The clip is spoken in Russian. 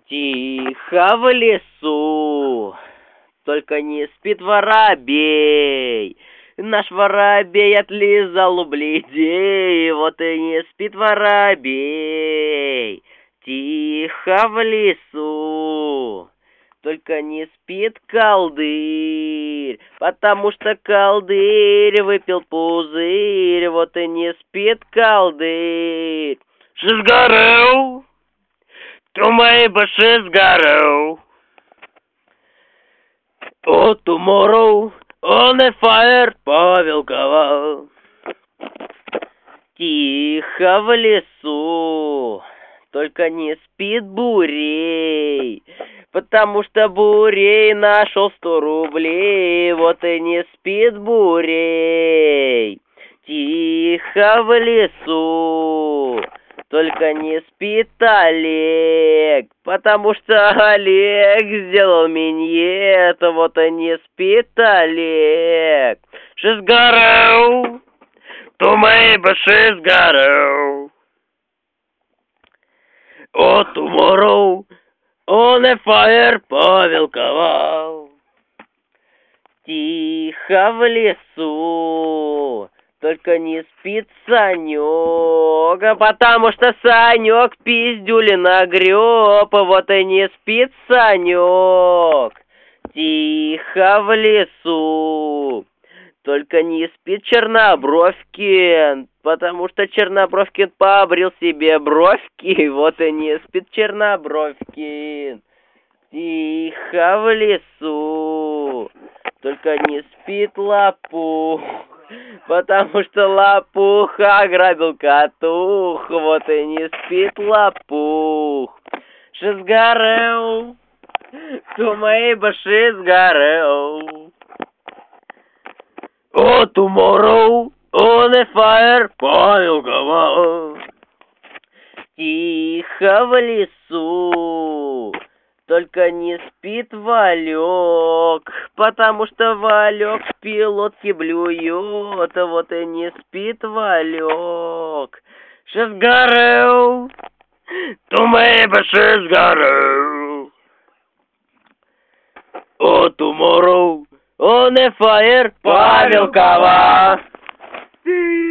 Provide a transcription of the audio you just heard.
Тихо в лесу, только не спит воробей. Наш воробей отлизал убледей, вот и не спит воробей. Тихо в лесу, только не спит колдырь, потому что колдырь выпил пузырь, вот и не спит колдырь. Сгорел, то моей баши сгорел. Oh, tomorrow on a fire, Павел Ковал. Тихо в лесу, только не спит Бурей, потому что Бурей нашел 100 рублей, вот и не спит Бурей. Тихо в лесу, только не спит Олег, потому что Олег сделал миньет, вот и не спит Олег. Сгорел, то моей баши сгорел. Oh, tomorrow on a fire, Павел Ковал. Тихо в лесу, только не спит Санёк, потому что Санёк пиздюли нагреб, вот и не спит Санёк. Тихо в лесу, только не спит Чернобровкин, потому что Чернобровкин побрил себе бровки, вот и не спит Чернобровкин. Тихо в лесу, только не спит Лопух, потому что Лопух ограбил Катух, вот и не спит Лопух. Сгорел, то моей баши сгорел. Oh, tomorrow on a fire, Павел Ковал. Тихо в лесу, только не спит Валек, потому что Валек в пилотке блюет, вот и не спит Валек. Сгорел, то моей баши сгорел. Oh, tomorrow on a fire, Павел Ковал.